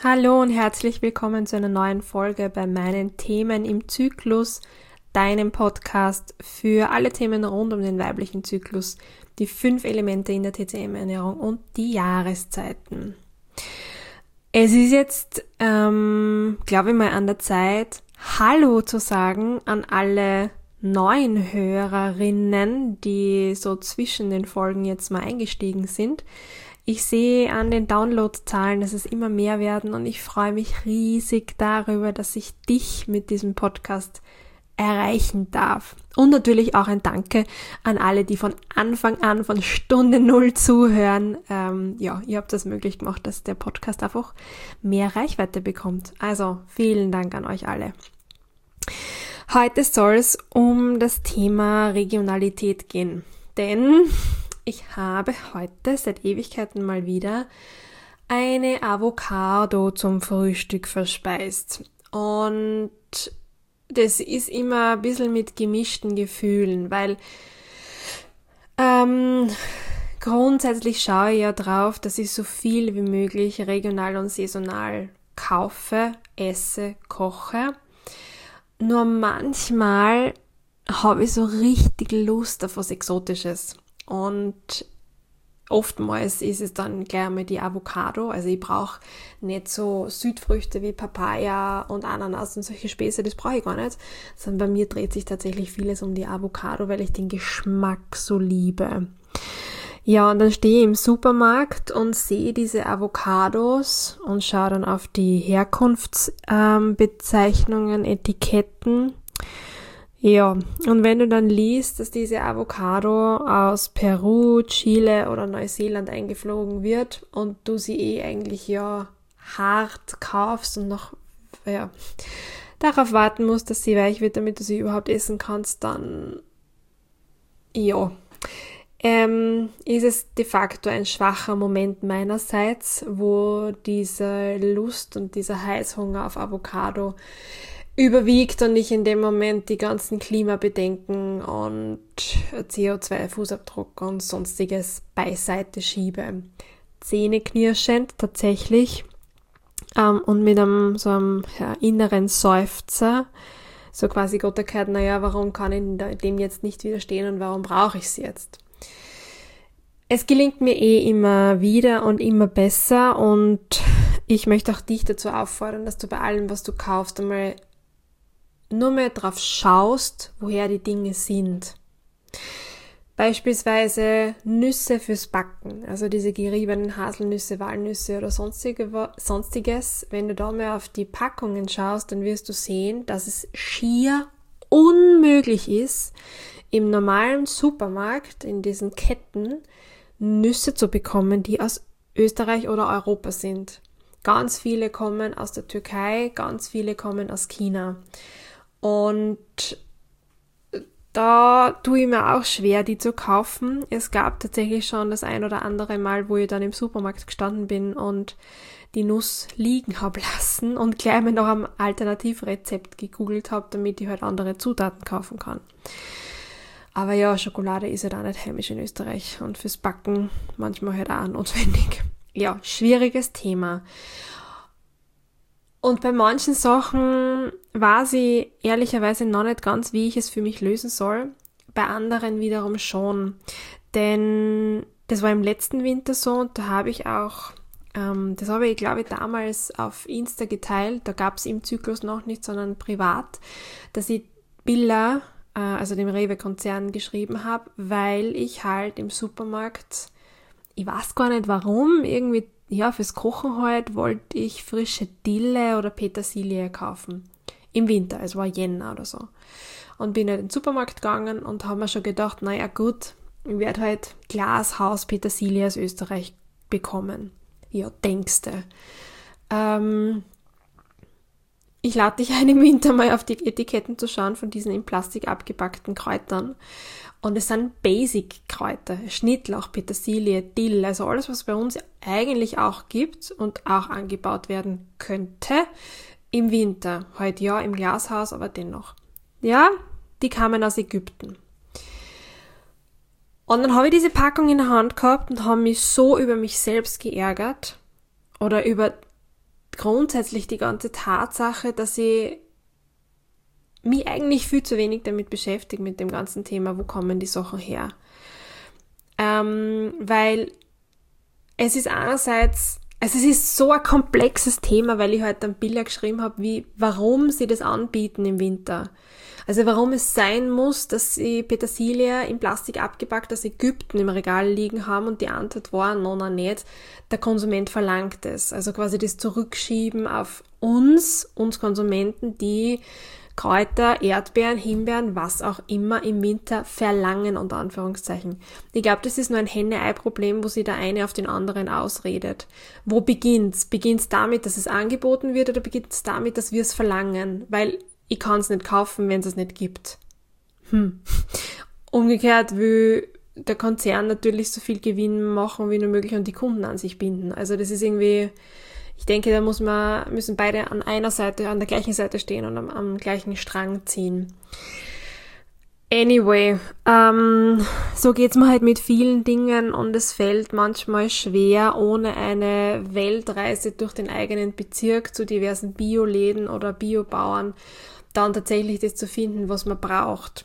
Hallo und herzlich willkommen zu einer neuen Folge bei meinen Themen im Zyklus, deinem Podcast für alle Themen rund um den weiblichen Zyklus, die 5 Elemente in der TCM-Ernährung und die Jahreszeiten. Es ist jetzt, glaube ich mal, an der Zeit, Hallo zu sagen an alle neuen Hörerinnen, die so zwischen den Folgen jetzt mal eingestiegen sind. Ich sehe an den Downloadzahlen, dass es immer mehr werden und ich freue mich riesig darüber, dass ich dich mit diesem Podcast erreichen darf. Und natürlich auch ein Danke an alle, die von Anfang an, von Stunde Null zuhören. Ihr habt das möglich gemacht, dass der Podcast einfach mehr Reichweite bekommt. Also vielen Dank an euch alle. Heute soll es um das Thema Regionalität gehen, denn ich habe heute seit Ewigkeiten mal wieder eine Avocado zum Frühstück verspeist. Und das ist immer ein bisschen mit gemischten Gefühlen, weil grundsätzlich schaue ich ja drauf, dass ich so viel wie möglich regional und saisonal kaufe, esse, koche. Nur manchmal habe ich so richtig Lust auf was Exotisches. Und oftmals ist es dann gleich einmal die Avocado. Also ich brauche nicht so Südfrüchte wie Papaya und Ananas und solche Späße, das brauche ich gar nicht. Sondern bei mir dreht sich tatsächlich vieles um die Avocado, weil ich den Geschmack so liebe. Ja, und dann stehe ich im Supermarkt und sehe diese Avocados und schaue dann auf die Herkunftsbezeichnungen, Etiketten. Ja, und wenn du dann liest, dass diese Avocado aus Peru, Chile oder Neuseeland eingeflogen wird und du sie eigentlich hart kaufst und noch darauf warten musst, dass sie weich wird, damit du sie überhaupt essen kannst, dann ist es de facto ein schwacher Moment meinerseits, wo diese Lust und dieser Heißhunger auf Avocado überwiegt und ich in dem Moment die ganzen Klimabedenken und CO2-Fußabdruck und sonstiges beiseite schiebe. Zähneknirschend tatsächlich und mit einem inneren Seufzer, so quasi Gott erklärt, warum kann ich dem jetzt nicht widerstehen und warum brauche ich es jetzt? Es gelingt mir immer wieder und immer besser und ich möchte auch dich dazu auffordern, dass du bei allem, was du kaufst, einmal nur mehr drauf schaust, woher die Dinge sind. Beispielsweise Nüsse fürs Backen, also diese geriebenen Haselnüsse, Walnüsse oder sonstiges. Wenn du da mal auf die Packungen schaust, dann wirst du sehen, dass es schier unmöglich ist, im normalen Supermarkt, in diesen Ketten, Nüsse zu bekommen, die aus Österreich oder Europa sind. Ganz viele kommen aus der Türkei, ganz viele kommen aus China. Und da tue ich mir auch schwer, die zu kaufen. Es gab tatsächlich schon das ein oder andere Mal, wo ich dann im Supermarkt gestanden bin und die Nuss liegen habe lassen und gleich mal noch am Alternativrezept gegoogelt habe, damit ich halt andere Zutaten kaufen kann. Aber ja, Schokolade ist halt auch nicht heimisch in Österreich und fürs Backen manchmal halt auch notwendig. Ja, schwieriges Thema. Und bei manchen Sachen weiß ich ehrlicherweise noch nicht ganz, wie ich es für mich lösen soll. Bei anderen wiederum schon. Denn das war im letzten Winter so und da habe ich auch, das habe ich glaube ich damals auf Insta geteilt, da gab es im Zyklus noch nicht, sondern privat, dass ich Billa, also dem Rewe-Konzern, geschrieben habe, weil ich halt im Supermarkt, ich weiß gar nicht warum, irgendwie fürs Kochen halt wollte ich frische Dille oder Petersilie kaufen. Im Winter, es war Jänner oder so. Und bin halt in den Supermarkt gegangen und habe mir schon gedacht, naja gut, ich werde halt Glashaus Petersilie aus Österreich bekommen. Ja, denkste. Ich lade dich ein, im Winter mal auf die Etiketten zu schauen von diesen in Plastik abgepackten Kräutern. Und es sind Basic-Kräuter, Schnittlauch, Petersilie, Dill, also alles, was bei uns eigentlich auch gibt und auch angebaut werden könnte im Winter. Heute ja im Glashaus, aber dennoch. Ja, die kamen aus Ägypten. Und dann habe ich diese Packung in der Hand gehabt und habe mich so über mich selbst geärgert oder über grundsätzlich die ganze Tatsache, dass ich mich eigentlich viel zu wenig damit beschäftige, mit dem ganzen Thema, wo kommen die Sachen her. Weil es ist einerseits, also es ist so ein komplexes Thema, weil ich heute ein Bild geschrieben habe, warum sie das anbieten im Winter. Also warum es sein muss, dass sie Petersilie in Plastik abgepackt aus Ägypten im Regal liegen haben, und die Antwort war, no, nicht. Der Konsument verlangt es. Also quasi das Zurückschieben auf uns Konsumenten, die Kräuter, Erdbeeren, Himbeeren, was auch immer im Winter verlangen, unter Anführungszeichen. Ich glaube, das ist nur ein Henne-Ei-Problem, wo sich der eine auf den anderen ausredet. Wo beginnt's? Beginnt's damit, dass es angeboten wird, oder beginnt's damit, dass wir es verlangen? Weil ich kann es nicht kaufen, wenn es nicht gibt. Umgekehrt will der Konzern natürlich so viel Gewinn machen wie nur möglich und die Kunden an sich binden. Also das ist irgendwie, ich denke, da müssen beide an der gleichen Seite stehen und am gleichen Strang ziehen. Anyway, so geht's mir halt mit vielen Dingen, und es fällt manchmal schwer, ohne eine Weltreise durch den eigenen Bezirk zu diversen Bioläden oder Biobauern dann tatsächlich das zu finden, was man braucht.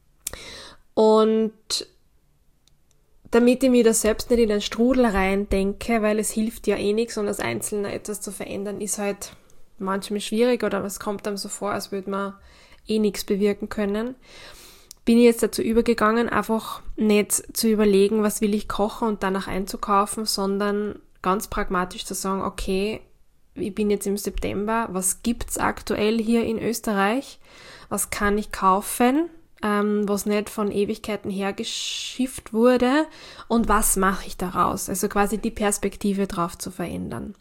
Und damit ich mir da selbst nicht in einen Strudel rein denke, weil es hilft ja eh nichts und als Einzelner etwas zu verändern, ist halt manchmal schwierig, oder es kommt einem so vor, als würde man eh nichts bewirken können, bin ich jetzt dazu übergegangen, einfach nicht zu überlegen, was will ich kochen und danach einzukaufen, sondern ganz pragmatisch zu sagen, okay, ich bin jetzt im September, was gibt's aktuell hier in Österreich, was kann ich kaufen, was nicht von Ewigkeiten hergeschifft wurde, und was mache ich daraus? Also quasi die Perspektive drauf zu verändern.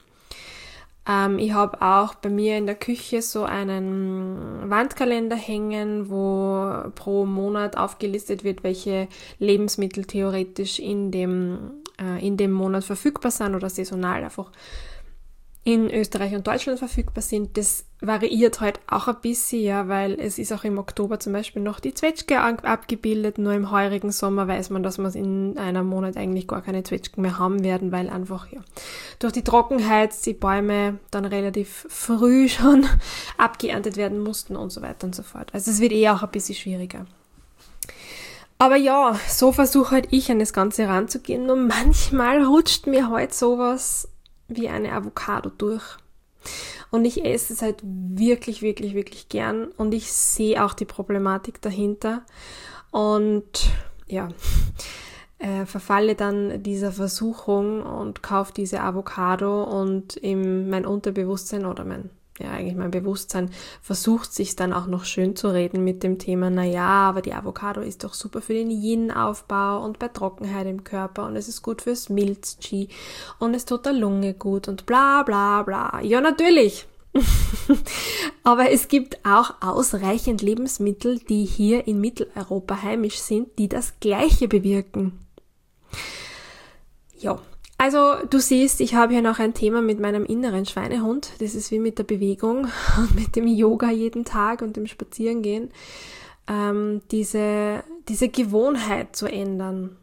Ich habe auch bei mir in der Küche so einen Wandkalender hängen, wo pro Monat aufgelistet wird, welche Lebensmittel theoretisch in dem Monat verfügbar sind oder saisonal einfach in Österreich und Deutschland verfügbar sind. Das variiert halt auch ein bisschen, ja, weil es ist auch im Oktober zum Beispiel noch die Zwetschge abgebildet, nur im heurigen Sommer weiß man, dass wir in einem Monat eigentlich gar keine Zwetschgen mehr haben werden, weil einfach, ja, durch die Trockenheit die Bäume dann relativ früh schon abgeerntet werden mussten und so weiter und so fort. Also es wird auch ein bisschen schwieriger. Aber ja, so versuche halt ich an das Ganze ranzugehen, und manchmal rutscht mir halt sowas wie eine Avocado durch. Und ich esse es halt wirklich, wirklich, wirklich gern, und ich sehe auch die Problematik dahinter und ja, verfalle dann dieser Versuchung und kaufe diese Avocado, und mein Unterbewusstsein oder mein Bewusstsein versucht sich dann auch noch schön zu reden mit dem Thema, aber die Avocado ist doch super für den Yin-Aufbau und bei Trockenheit im Körper, und es ist gut fürs Milz-Qi und es tut der Lunge gut und bla bla bla. Ja, natürlich. Aber es gibt auch ausreichend Lebensmittel, die hier in Mitteleuropa heimisch sind, die das Gleiche bewirken. Ja. Also du siehst, ich habe hier noch ein Thema mit meinem inneren Schweinehund. Das ist wie mit der Bewegung und mit dem Yoga jeden Tag und dem Spazierengehen. Diese Gewohnheit zu ändern.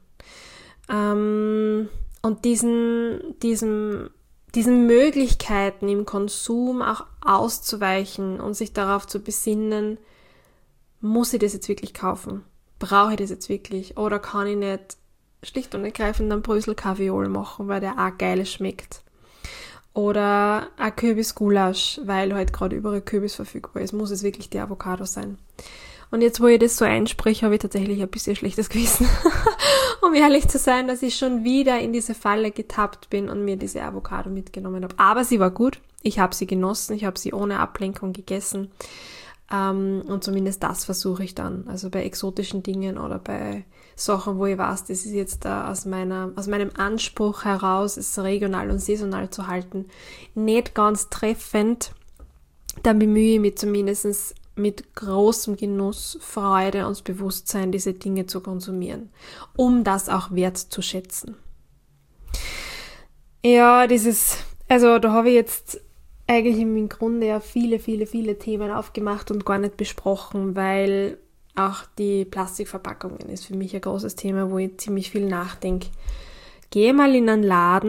Und diesen Möglichkeiten im Konsum auch auszuweichen und sich darauf zu besinnen, muss ich das jetzt wirklich kaufen? Brauche ich das jetzt wirklich? Oder kann ich nicht schlicht und ergreifend einen Brösel-Kaviol machen, weil der auch geil schmeckt. Oder ein Kürbis-Gulasch, weil halt gerade überall Kürbis verfügbar ist. Muss es wirklich die Avocado sein. Und jetzt, wo ich das so einspreche, habe ich tatsächlich ein bisschen schlechtes Gewissen. Um ehrlich zu sein, dass ich schon wieder in diese Falle getappt bin und mir diese Avocado mitgenommen habe. Aber sie war gut. Ich habe sie genossen. Ich habe sie ohne Ablenkung gegessen. Und zumindest das versuche ich dann. Also bei exotischen Dingen oder bei Sachen, wo ich weiß, das ist jetzt aus meinem Anspruch heraus, es regional und saisonal zu halten, nicht ganz treffend, dann bemühe ich mich zumindest mit großem Genuss, Freude und Bewusstsein, diese Dinge zu konsumieren, um das auch wertzuschätzen. Ja, da habe ich jetzt eigentlich im Grunde ja viele, viele, viele Themen aufgemacht und gar nicht besprochen, weil auch die Plastikverpackungen ist für mich ein großes Thema, wo ich ziemlich viel nachdenke. Gehe mal in einen Laden,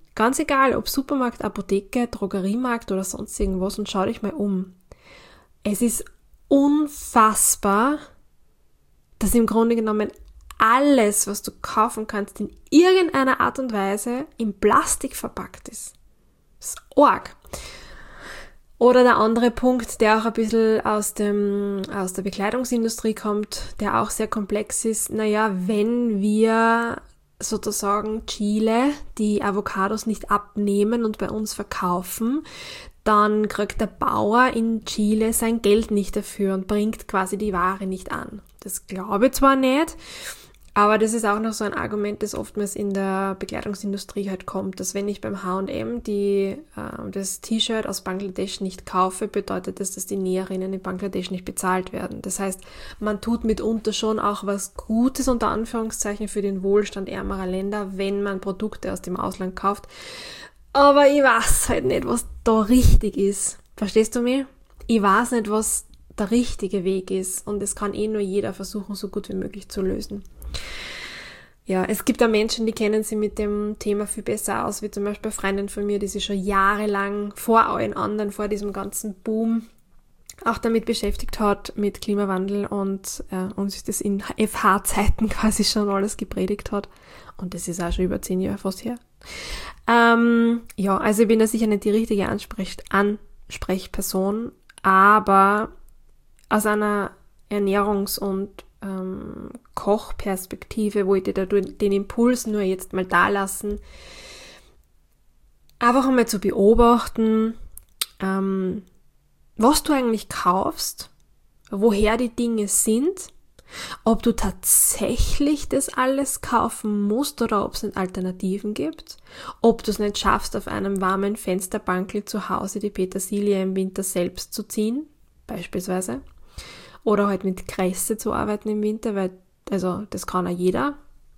Ganz egal, ob Supermarkt, Apotheke, Drogeriemarkt oder sonst irgendwas, und schau dich mal um. Es ist unfassbar, dass im Grunde genommen alles, was du kaufen kannst, in irgendeiner Art und Weise in Plastik verpackt ist. Das ist arg. Oder der andere Punkt, der auch ein bisschen aus der Bekleidungsindustrie kommt, der auch sehr komplex ist. Naja, wenn wir sozusagen Chile die Avocados nicht abnehmen und bei uns verkaufen, dann kriegt der Bauer in Chile sein Geld nicht dafür und bringt quasi die Ware nicht an. Das glaube ich zwar nicht, aber das ist auch noch so ein Argument, das oftmals in der Bekleidungsindustrie halt kommt, dass wenn ich beim H&M das T-Shirt aus Bangladesch nicht kaufe, bedeutet das, dass die Näherinnen in Bangladesch nicht bezahlt werden. Das heißt, man tut mitunter schon auch was Gutes, unter Anführungszeichen, für den Wohlstand ärmerer Länder, wenn man Produkte aus dem Ausland kauft. Aber ich weiß halt nicht, was da richtig ist. Verstehst du mich? Ich weiß nicht, was der richtige Weg ist, und es kann nur jeder versuchen, so gut wie möglich zu lösen. Ja, es gibt auch Menschen, die kennen sich mit dem Thema viel besser aus, wie zum Beispiel eine Freundin von mir, die sich schon jahrelang vor allen anderen, vor diesem ganzen Boom, auch damit beschäftigt hat, mit Klimawandel und sich das in FH-Zeiten quasi schon alles gepredigt hat. Und das ist auch schon über 10 Jahre fast her. Ja, also ich bin da sicher nicht die richtige Ansprechperson, aber aus einer Ernährungs- und Kochperspektive wollte ich da den Impuls nur jetzt mal da lassen, einfach einmal zu beobachten, was du eigentlich kaufst, woher die Dinge sind, ob du tatsächlich das alles kaufen musst oder ob es nicht Alternativen gibt, ob du es nicht schaffst, auf einem warmen Fensterbankel zu Hause die Petersilie im Winter selbst zu ziehen, beispielsweise. Oder halt mit Kresse zu arbeiten im Winter, weil, also das kann auch jeder.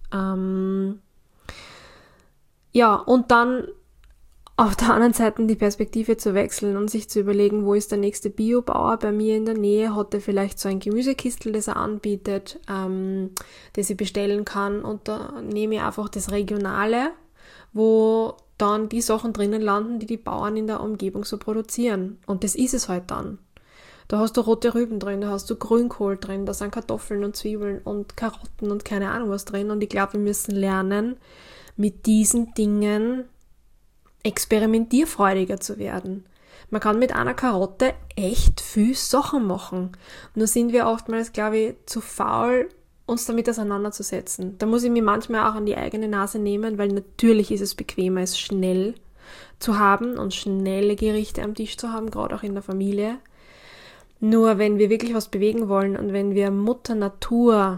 Ja, und dann auf der anderen Seite die Perspektive zu wechseln und sich zu überlegen, wo ist der nächste Biobauer bei mir in der Nähe, hat er vielleicht so ein Gemüsekistel, das er anbietet, das ich bestellen kann, und da nehme ich einfach das Regionale, wo dann die Sachen drinnen landen, die die Bauern in der Umgebung so produzieren. Und das ist es halt dann. Da hast du rote Rüben drin, da hast du Grünkohl drin, da sind Kartoffeln und Zwiebeln und Karotten und keine Ahnung was drin. Und ich glaube, wir müssen lernen, mit diesen Dingen experimentierfreudiger zu werden. Man kann mit einer Karotte echt viel Sachen machen. Nur sind wir oftmals, glaube ich, zu faul, uns damit auseinanderzusetzen. Da muss ich mir manchmal auch an die eigene Nase nehmen, weil natürlich ist es bequemer, es schnell zu haben und schnelle Gerichte am Tisch zu haben, gerade auch in der Familie. Nur wenn wir wirklich was bewegen wollen und wenn wir Mutter Natur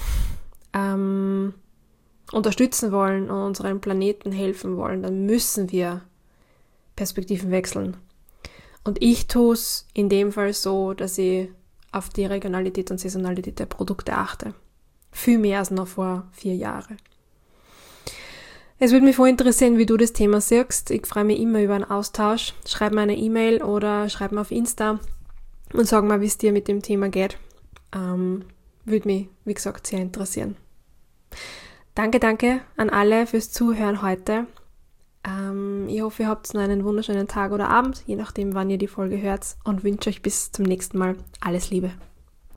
unterstützen wollen und unserem Planeten helfen wollen, dann müssen wir Perspektiven wechseln. Und ich tue es in dem Fall so, dass ich auf die Regionalität und Saisonalität der Produkte achte. Viel mehr als noch vor 4 Jahren. Es würde mich voll interessieren, wie du das Thema siehst. Ich freue mich immer über einen Austausch. Schreib mir eine E-Mail oder schreib mir auf Insta und sag mal, wie es dir mit dem Thema geht. Würde mich, wie gesagt, sehr interessieren. Danke an alle fürs Zuhören heute. Ich hoffe, ihr habt noch einen wunderschönen Tag oder Abend, je nachdem, wann ihr die Folge hört, und wünsche euch bis zum nächsten Mal alles Liebe.